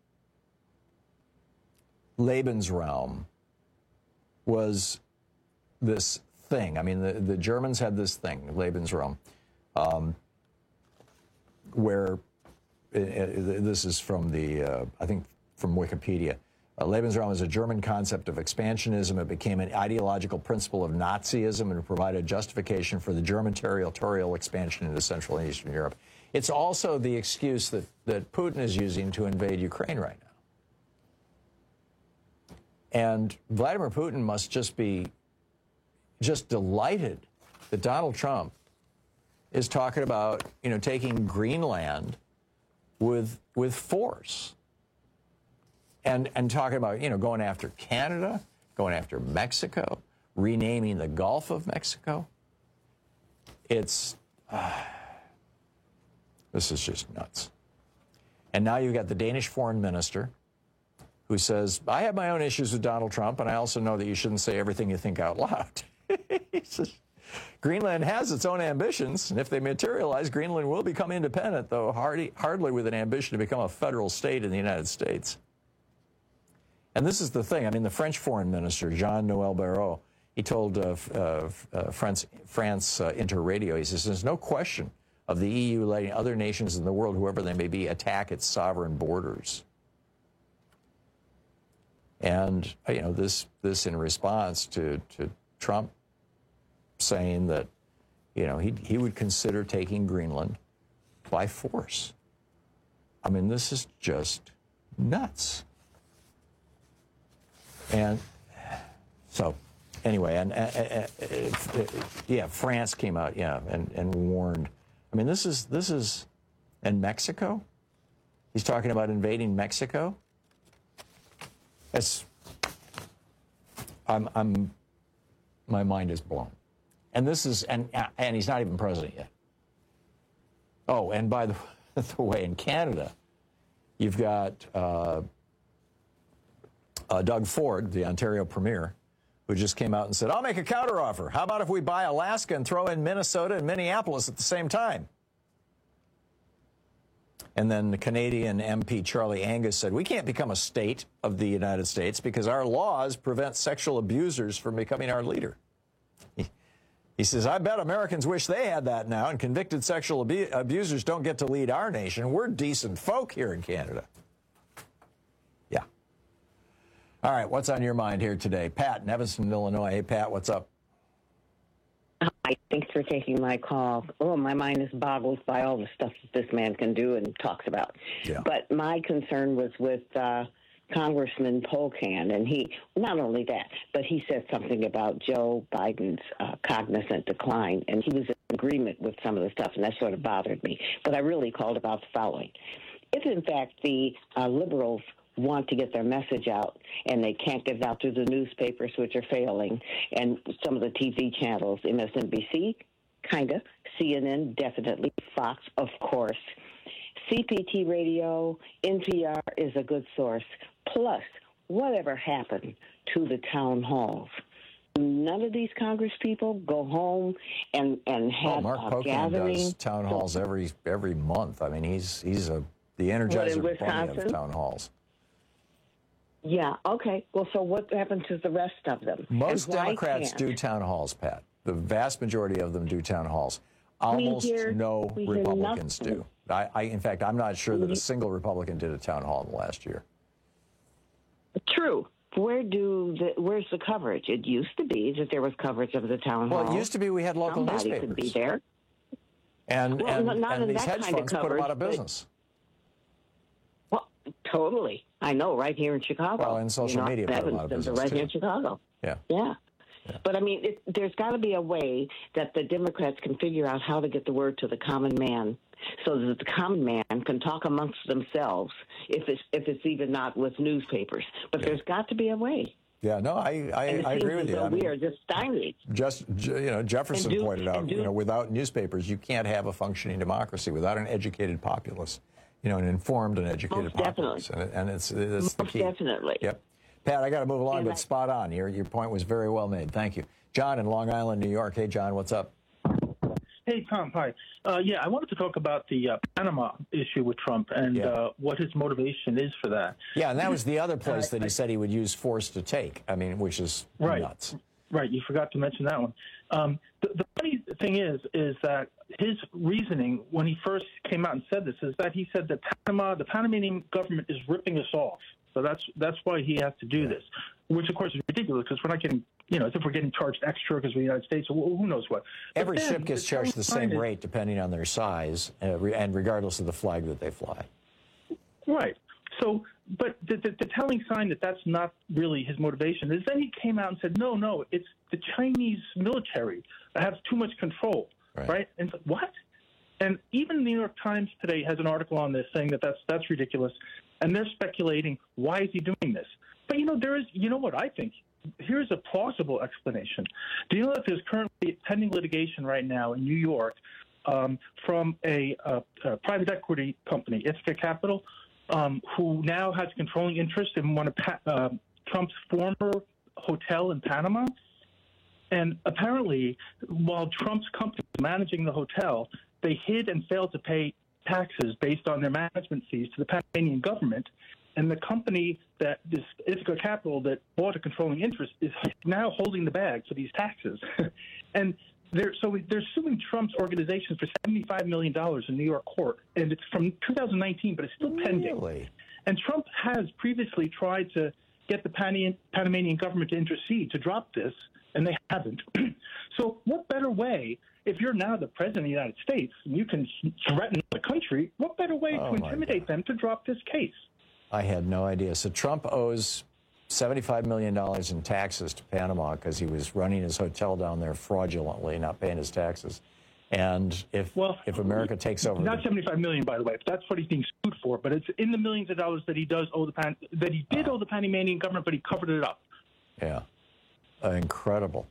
Lebensraum was this thing. I mean, the Germans had this thing, Lebensraum, where this is from the, I think, from Wikipedia. Lebensraum is a German concept of expansionism. It became an ideological principle of Nazism and provided justification for the German territorial expansion into Central and Eastern Europe. It's also the excuse that Putin is using to invade Ukraine right now. And Vladimir Putin must just be delighted that Donald Trump is talking about, taking Greenland with force. And talking about, going after Canada, going after Mexico, renaming the Gulf of Mexico. It's, this is just nuts. And now you've got the Danish foreign minister who says, I have my own issues with Donald Trump, and I also know that you shouldn't say everything you think out loud. He says, Greenland has its own ambitions, and if they materialize, Greenland will become independent, though hardly with an ambition to become a federal state in the United States. And this is the thing. I mean, the French foreign minister, Jean-Noël Barrot, he told France Interradio, he says, there's no question of the EU letting other nations in the world, whoever they may be, attack its sovereign borders. And, this in response to Trump saying that, he would consider taking Greenland by force. I mean, this is just nuts. And so, anyway, France came out, and warned. I mean, this is, and Mexico? He's talking about invading Mexico? My mind is blown. And this is, and he's not even president yet. Oh, and by the way, in Canada, you've got Doug Ford, the Ontario Premier, who just came out and said, I'll make a counteroffer. How about if we buy Alaska and throw in Minnesota and Minneapolis at the same time? And then the Canadian MP Charlie Angus said, we can't become a state of the United States because our laws prevent sexual abusers from becoming our leader. He says, I bet Americans wish they had that now, and convicted sexual abusers don't get to lead our nation. We're decent folk here in Canada. Yeah. All right, what's on your mind here today? Pat in Evanston, Illinois. Hey, Pat, what's up? Hi, thanks for taking my call. Oh, my mind is boggled by all the stuff that this man can do and talks about. Yeah. But my concern was with Congressman Polkan, and he, not only that, but he said something about Joe Biden's cognizant decline, and he was in agreement with some of the stuff, and that sort of bothered me. But I really called about the following. If, in fact, the liberals want to get their message out, and they can't get it out through the newspapers, which are failing, and some of the TV channels, MSNBC, kind of, CNN, definitely, Fox, of course, CPT Radio, NPR is a good source. Plus, whatever happened to the town halls? None of these Congress people go home and have Mark a Pocan gathering. does town halls every month. I mean, he's the Energizer Bunny of town halls. Yeah, okay. Well, so what happened to the rest of them? Most Democrats do town halls, Pat. The vast majority of them do town halls. Almost no Republicans do. In fact, I'm not sure that a single Republican did a town hall in the last year. True. Where's the coverage? It used to be that there was coverage of the town hall. Well, it used to be we had local newspapers. Could be there. And these hedge funds put them out of business. Well, totally. I know, right here in Chicago. Well, and social media put them out of business, right here in Chicago. Yeah. Yeah. But, I mean, there's got to be a way that the Democrats can figure out how to get the word to the common man so that the common man can talk amongst themselves if it's even not with newspapers. But there's got to be a way. Yeah, no, I agree with you. I mean, we are just stymied. Jefferson pointed out, without newspapers, you can't have a functioning democracy without an educated populace, an informed and educated populace. And it's the key. Definitely. Yep. Pat, I got to move along, but spot on. Your point was very well made. Thank you. John in Long Island, New York. Hey, John, what's up? Hey, Tom. Hi. I wanted to talk about the Panama issue with Trump and what his motivation is for that. Yeah, and that was the other place that he said he would use force to take. I mean, which is nuts. Right. You forgot to mention that one. The funny thing is that his reasoning when he first came out and said this is that he said that the Panamanian government is ripping us off. So that's why he has to do this, which of course is ridiculous because we're not getting, as if we're getting charged extra because we're the United States, or who knows what. Every ship gets charged the same rate depending on their size and regardless of the flag that they fly. Right. So, but the telling sign that that's not really his motivation is then he came out and said, no, it's the Chinese military that has too much control, right? And it's like, what? And even the New York Times today has an article on this saying that that's ridiculous, and they're speculating, why is he doing this? But, there is, what I think? Here's a plausible explanation. Do you know that there's currently pending litigation right now in New York from a private equity company, Ithaca Capital, who now has controlling interest in one of Trump's former hotel in Panama? And apparently, while Trump's company was managing the hotel, they hid and failed to pay taxes based on their management fees to the Panamanian government. And the company this Ithaca Capital that bought a controlling interest is now holding the bag for these taxes. And they're suing Trump's organizations for $75 million in New York court. And it's from 2019, but it's still pending. Really? And Trump has previously tried to get the Panamanian government to intercede to drop this, and they haven't. So what better way, if you're now the president of the United States and you can threaten the country, what better way to intimidate them to drop this case? I had no idea. So Trump owes $75 million in taxes to Panama because he was running his hotel down there fraudulently, not paying his taxes. And if America takes over, not $75 million, by the way, that's what he's being sued for. But it's in the millions of dollars that he does owe owe the Panamanian government, but he covered it up. Yeah, incredible.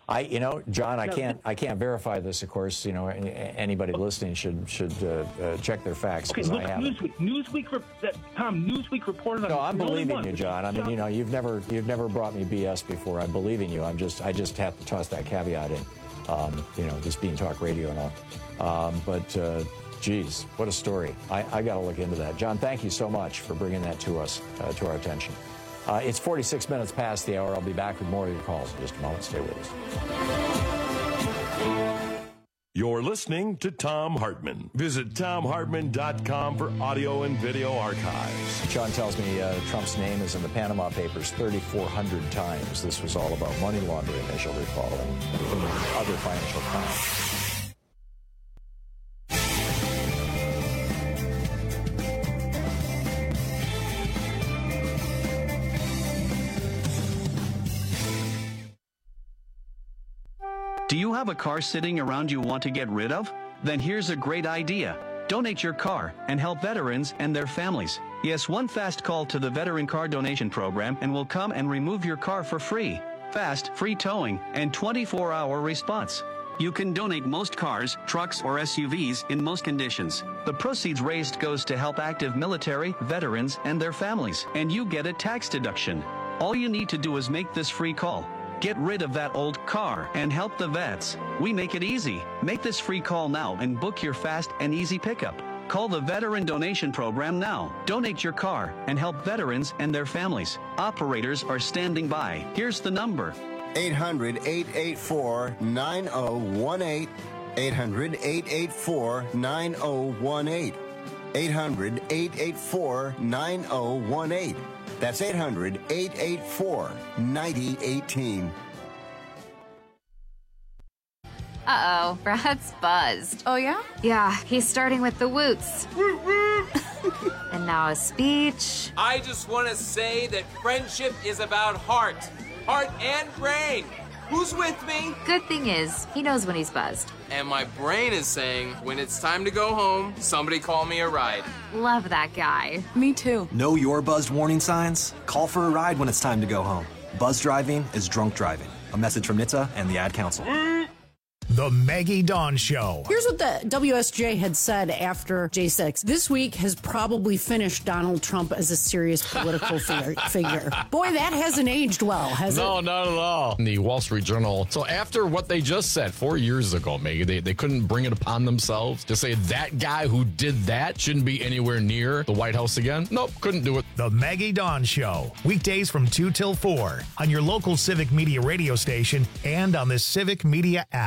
John, I can't verify this. Of course, anybody listening should check their facts because I haven't. Newsweek, Tom. Newsweek reported on. No, I'm believing you, John. I mean, you've never brought me BS before. I'm believing you. I just have to toss that caveat in. This being talk radio and all. But geez, what a story. I got to look into that. John, thank you so much for bringing that to us, to our attention. It's 46 minutes past the hour. I'll be back with more of your calls in just a moment. Stay with us. You're listening to Thom Hartmann. Visit ThomHartmann.com for audio and video archives. Sean tells me Trump's name is in the Panama Papers 3,400 times. This was all about money laundering, as you'll recall, and other financial crimes. Do you have a car sitting around you want to get rid of? Then here's a great idea. Donate your car and help veterans and their families. Yes, one fast call to the Veteran Car Donation Program and we'll come and remove your car for free. Fast, free towing, and 24-hour response. You can donate most cars, trucks, or SUVs in most conditions. The proceeds raised goes to help active military, veterans, and their families, and you get a tax deduction. All you need to do is make this free call. Get rid of that old car and help the vets. We make it easy. Make this free call now and book your fast and easy pickup. Call the Veteran Donation Program now. Donate your car and help veterans and their families. Operators are standing by. Here's the number. 800-884-9018. 800-884-9018. 800-884-9018. That's 800-884-9018. Uh-oh, Brad's buzzed. Oh, yeah? Yeah, he's starting with the woots. And now a speech. I just want to say that friendship is about heart and brain. Who's with me? Good thing is, he knows when he's buzzed. And my brain is saying, when it's time to go home, somebody call me a ride. Love that guy. Me too. Know your buzzed warning signs? Call for a ride when it's time to go home. Buzz driving is drunk driving. A message from NHTSA and the Ad Council. The Maggie Dawn Show. Here's what the WSJ had said after J6. This week has probably finished Donald Trump as a serious political figure. Boy, that hasn't aged well, has it? No, not at all. In the Wall Street Journal. So after what they just said 4 years ago, Maggie, they couldn't bring it upon themselves to say that guy who did that shouldn't be anywhere near the White House again. Nope, couldn't do it. The Maggie Dawn Show. Weekdays from 2 till 4 on your local Civic Media radio station and on the Civic Media app.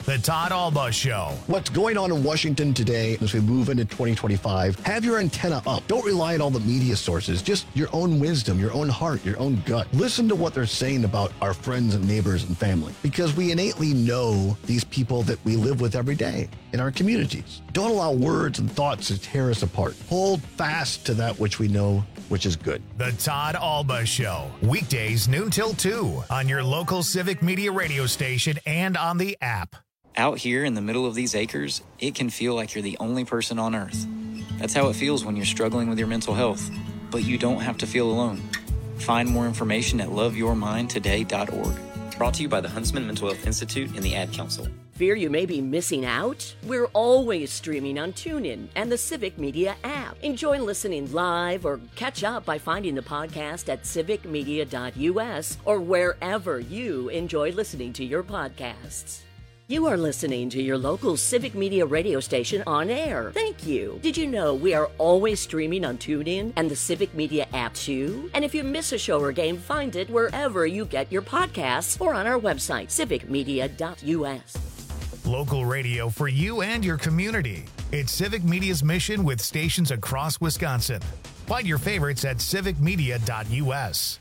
The Todd Alba Show. What's going on in Washington today as we move into 2025? Have your antenna up. Don't rely on all the media sources. Just your own wisdom, your own heart, your own gut. Listen to what they're saying about our friends and neighbors and family, because we innately know these people that we live with every day in our communities. Don't allow words and thoughts to tear us apart. Hold fast to that which we know, which is good. The Todd Alba Show. Weekdays noon till 2 on your local Civic Media radio station and on the app. Out here in the middle of these acres, it can feel like you're the only person on earth. That's how it feels when you're struggling with your mental health. But you don't have to feel alone. Find more information at loveyourmindtoday.org. Brought to you by the Huntsman Mental Health Institute and the Ad Council. Fear you may be missing out? We're always streaming on TuneIn and the Civic Media app. Enjoy listening live or catch up by finding the podcast at civicmedia.us or wherever you enjoy listening to your podcasts. You are listening to your local Civic Media radio station on air. Thank you. Did you know we are always streaming on TuneIn and the Civic Media app too? And if you miss a show or game, find it wherever you get your podcasts or on our website, civicmedia.us. Local radio for you and your community. It's Civic Media's mission with stations across Wisconsin. Find your favorites at civicmedia.us.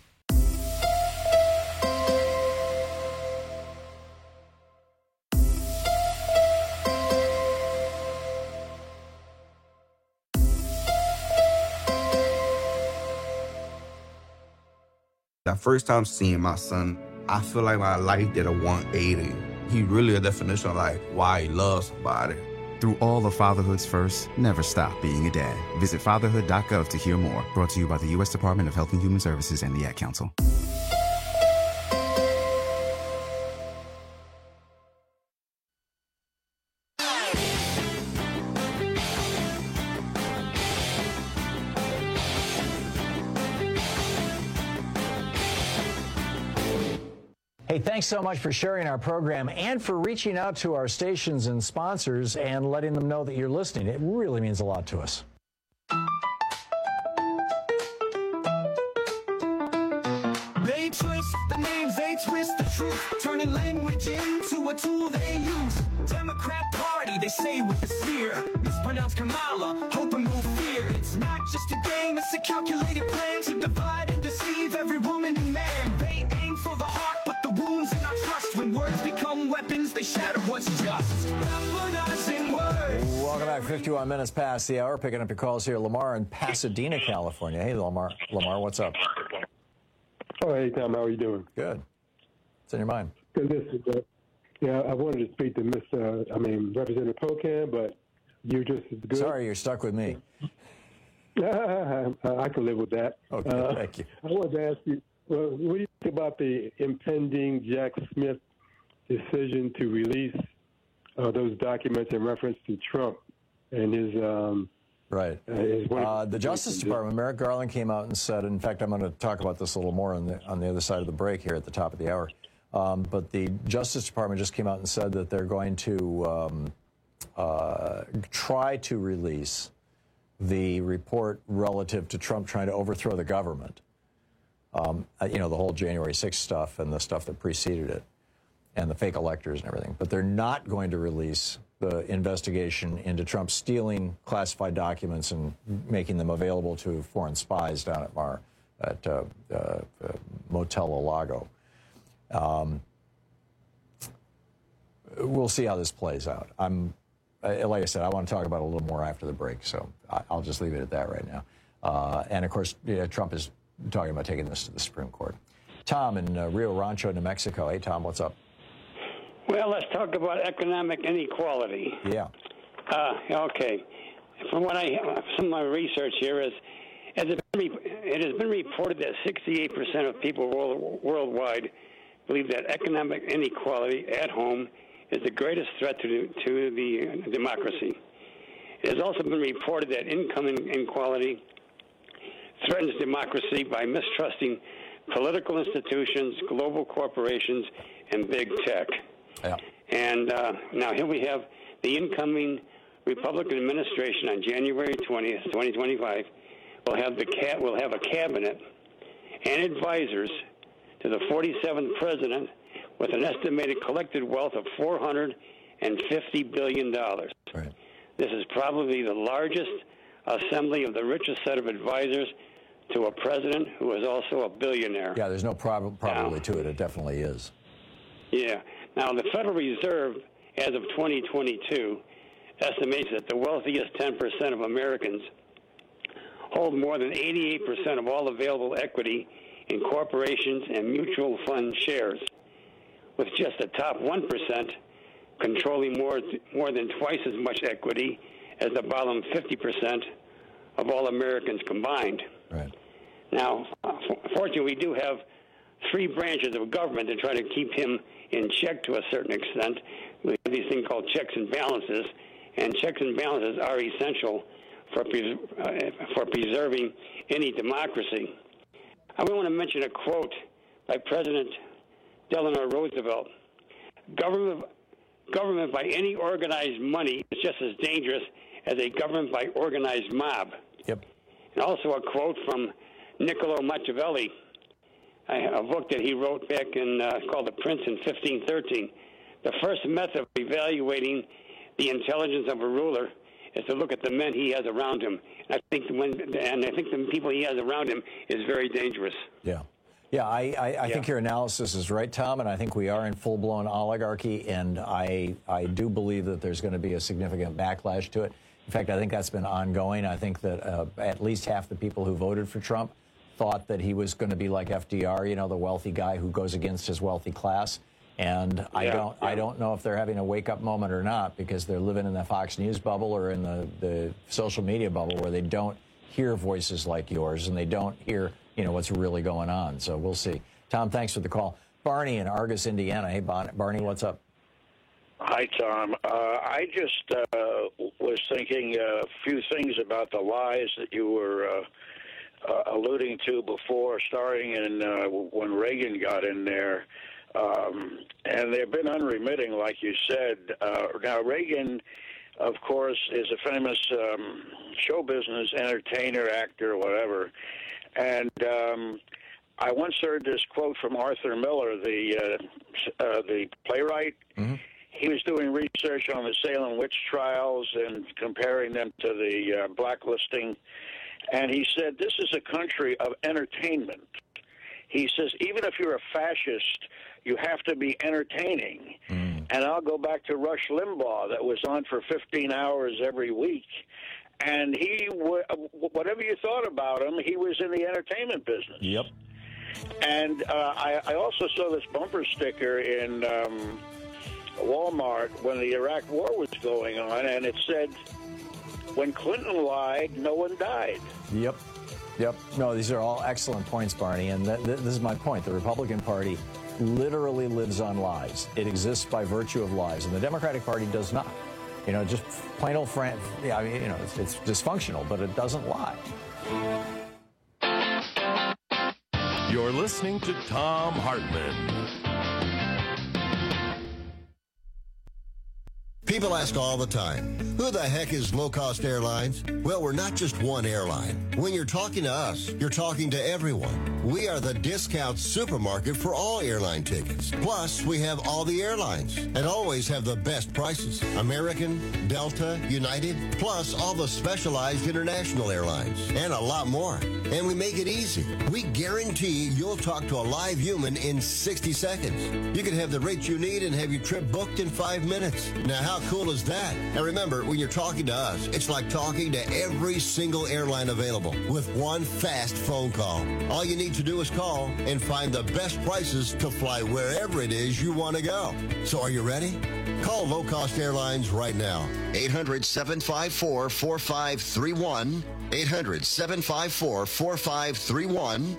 That first time seeing my son, I feel like my life did a 180. He really a definition of like why he loves somebody. Through all of fatherhood's first, never stop being a dad. Visit fatherhood.gov to hear more. Brought to you by the U.S. Department of Health and Human Services and the Ad Council. Hey, thanks so much for sharing our program and for reaching out to our stations and sponsors and letting them know that you're listening. It really means a lot to us. They twist the names, they twist the truth, turning language into a tool they use. Democrat Party, they say with a sneer, mispronounce Kamala, hope and move fear. It's not just a game, it's a calculated plan to divide and deceive every woman and man. They aim for the heart, but the wounds in our trust. When words become weapons, they shatter what's just. Weaponizing words. Welcome back, 51 minutes past the hour. Picking up your calls here, Lamar in Pasadena, California. Hey, Lamar. Lamar, what's up? Oh, hey, Tom, how are you doing? Good. What's in your mind? Yeah, I wanted to speak to Representative Pocan, but you're just as good. Sorry, you're stuck with me. I can live with that. Okay, thank you. I wanted to ask you, what do you think about the impending Jack Smith decision to release those documents in reference to Trump and his Right. The Justice Department, Merrick Garland came out and said, in fact, I'm going to talk about this a little more on the other side of the break here at the top of the hour. But the Justice Department just came out and said that they're going to try to release the report relative to Trump trying to overthrow the government. The whole January 6th stuff and the stuff that preceded it and the fake electors and everything. But they're not going to release the investigation into Trump stealing classified documents and making them available to foreign spies down at Motel Lago. We'll see how this plays out. Like I said, I want to talk about it a little more after the break, so I'll just leave it at that right now. And of course, Trump is talking about taking this to the Supreme Court. Tom in Rio Rancho, New Mexico. Hey, Tom, what's up? Well, let's talk about economic inequality. Yeah. Okay. From some of my research here is, it has been reported that 68% of people worldwide believe that economic inequality at home is the greatest threat to the democracy. It has also been reported that income inequality threatens democracy by mistrusting political institutions, global corporations, and big tech. Yeah. And now here we have the incoming Republican administration on January 20th, 2025 will have a cabinet and advisors to the 47th president with an estimated collected wealth of $450 billion. Right. This is probably the largest assembly of the richest set of advisors to a president who is also a billionaire. Yeah, there's no probably to it. It definitely is. Yeah. Now, the Federal Reserve, as of 2022, estimates that the wealthiest 10% of Americans hold more than 88% of all available equity in corporations and mutual fund shares, with just the top 1% controlling more than twice as much equity as the bottom 50% of all Americans combined. Right. Now, fortunately, we do have three branches of government to try to keep him in check to a certain extent. We have these things called checks and balances, and checks and balances are essential for preserving any democracy. I want to mention a quote by President Delano Roosevelt. Government by any organized money is just as dangerous as a government by organized mob. Yep. And also a quote from Niccolo Machiavelli, a book that he wrote back in called The Prince in 1513. The first method of evaluating the intelligence of a ruler is to look at the men he has around him. And I think the people he has around him is very dangerous. Yeah. Yeah, I think your analysis is right, Tom, and I think we are in full-blown oligarchy, and I do believe that there's going to be a significant backlash to it. In fact, I think that's been ongoing. I think that at least half the people who voted for Trump thought that he was going to be like FDR, you know, the wealthy guy who goes against his wealthy class. And I don't know if they're having a wake-up moment or not, because they're living in the Fox News bubble or in the social media bubble where they don't hear voices like yours and they don't hear, you know, what's really going on. So we'll see. Tom, thanks for the call. Barney in Argus, Indiana. Hey, Barney, what's up? Hi, Tom. I just was thinking a few things about the lies that you were alluding to before, starting in when Reagan got in there. And they've been unremitting, like you said. Now, Reagan, of course, is a famous show business entertainer, actor, whatever. And I once heard this quote from Arthur Miller, the playwright. Mm-hmm. He was doing research on the Salem witch trials and comparing them to the blacklisting. And he said, this is a country of entertainment. He says, even if you're a fascist, you have to be entertaining. Mm. And I'll go back to Rush Limbaugh, that was on for 15 hours every week. And he, whatever you thought about him, he was in the entertainment business. Yep. And I also saw this bumper sticker in Walmart when the Iraq War was going on, and it said, when Clinton lied, no one died. Yep. Yep. No, these are all excellent points, Barney. And this is my point. The Republican Party literally lives on lies. It exists by virtue of lies. And the Democratic Party does not. You know, just plain old yeah, I mean, you know, it's dysfunctional, but it doesn't lie. You're listening to Thom Hartmann. People ask all the time, who the heck is Low Cost Airlines? Well, we're not just one airline. When you're talking to us, you're talking to everyone. We are the discount supermarket for all airline tickets. Plus, we have all the airlines and always have the best prices. American, Delta, United, plus all the specialized international airlines and a lot more. And we make it easy. We guarantee you'll talk to a live human in 60 seconds. You can have the rates you need and have your trip booked in 5 minutes. Now, how cool is that? And remember, when you're talking to us, it's like talking to every single airline available with one fast phone call. All you need to do is call and find the best prices to fly wherever it is you want to go. So are you ready? Call Low Cost Airlines right now. 800-754-4531. 800-754-4531.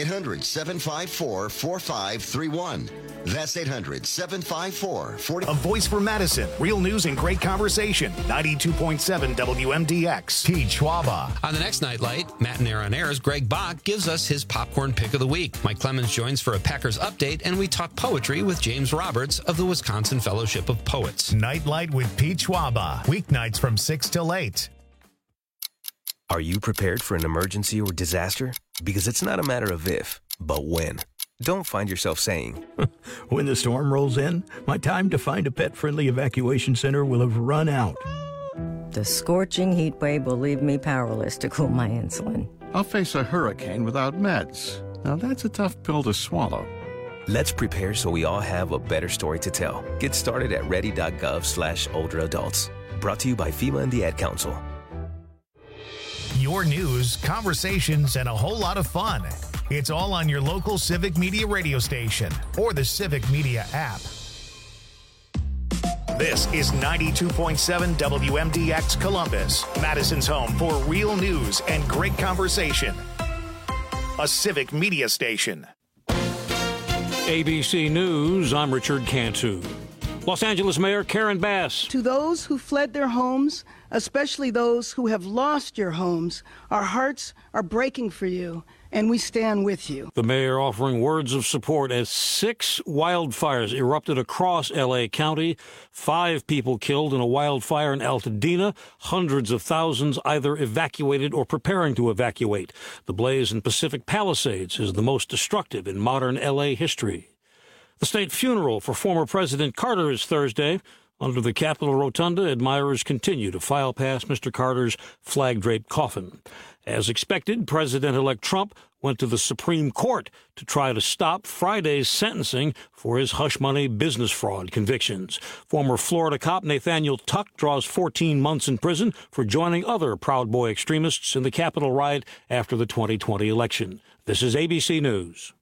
800-754-4531. That's 800-754-4531. A voice for Madison. Real news and great conversation. 92.7 WMDX. Pete Schwaba. On the next Nightlight, Matt and Aaron Ayers, Greg Bach gives us his popcorn pick of the week. Mike Clemens joins for a Packers update, and we talk poetry with James Roberts of the Wisconsin Fellowship of Poets. Nightlight with Pete Schwaba. Weeknights from 6 till 8. Are you prepared for an emergency or disaster? Because it's not a matter of if, but when. don't find yourself saying, when the storm rolls in, my time to find a pet-friendly evacuation center will have run out. The scorching heat wave will leave me powerless to cool my insulin. I'll face a hurricane without meds. Now that's a tough pill to swallow. Let's prepare so we all have a better story to tell. Get started at ready.gov/older adults. Brought to you by FEMA and the Ad Council. Your news, conversations, and a whole lot of fun. It's all on your local Civic Media radio station or the Civic Media app. This is 92.7 WMDX Columbus, Madison's home for real news and great conversation. A Civic Media station. ABC News, I'm Richard Cantu. Los Angeles Mayor Karen Bass. To those who fled their homes, especially those who have lost your homes, our hearts are breaking for you, and we stand with you. The mayor offering words of support as 6 wildfires erupted across L.A. County, 5 people killed in a wildfire in Altadena, hundreds of thousands either evacuated or preparing to evacuate. The blaze in Pacific Palisades is the most destructive in modern L.A. history. The state funeral for former President Carter is Thursday. Under the Capitol Rotunda, admirers continue to file past Mr. Carter's flag-draped coffin. As expected, President-elect Trump went to the Supreme Court to try to stop Friday's sentencing for his hush money business fraud convictions. Former Florida cop Nathaniel Tuck draws 14 months in prison for joining other Proud Boy extremists in the Capitol riot after the 2020 election. This is ABC News.